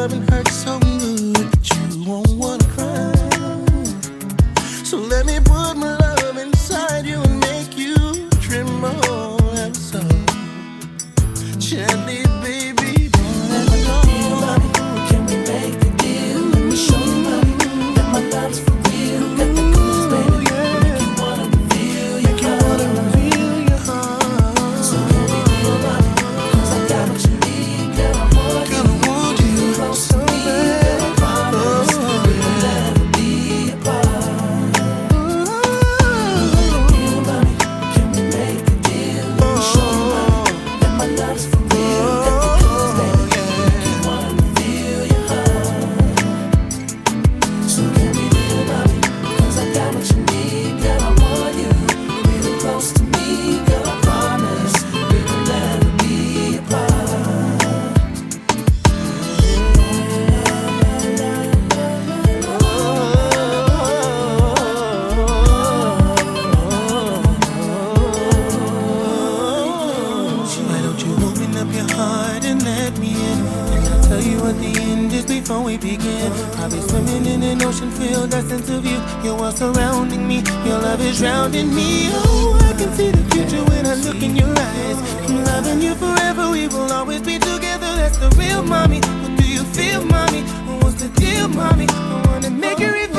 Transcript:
loving hurts so good that you won't wanna cry. So let me put my love inside you and make you tremble and so gently, baby. Let me feel, mommy. Can we make a deal? Let me show you, mommy, that my love's for real. Got the goods, baby. Make you wanna reveal your heart. So can we deal, mommy? 'Cause I got what you need, girl. I want you close to me, girl. I promise we'll never be apart. Let me feel, mommy. Can we make a deal? Let me show you, mommy, that my love's for real. Got the goods, baby. Make you wanna reveal your heart. So can we deal, mommy? 'Cause I got what you need, girl. I want you real close to me, girl. I promise we will never be apart. Why don't you open up your heart and let me in? And I'll tell you what the end is before we begin. I'll be swimming in an ocean filled that sense of you. You're all surrounding me, your love is drowning me. Oh, I can see the future when I look in your eyes. I'm loving you forever, we will always be together. That's the real mommy. What do you feel, mommy? What's the deal, mommy? I wanna make it real.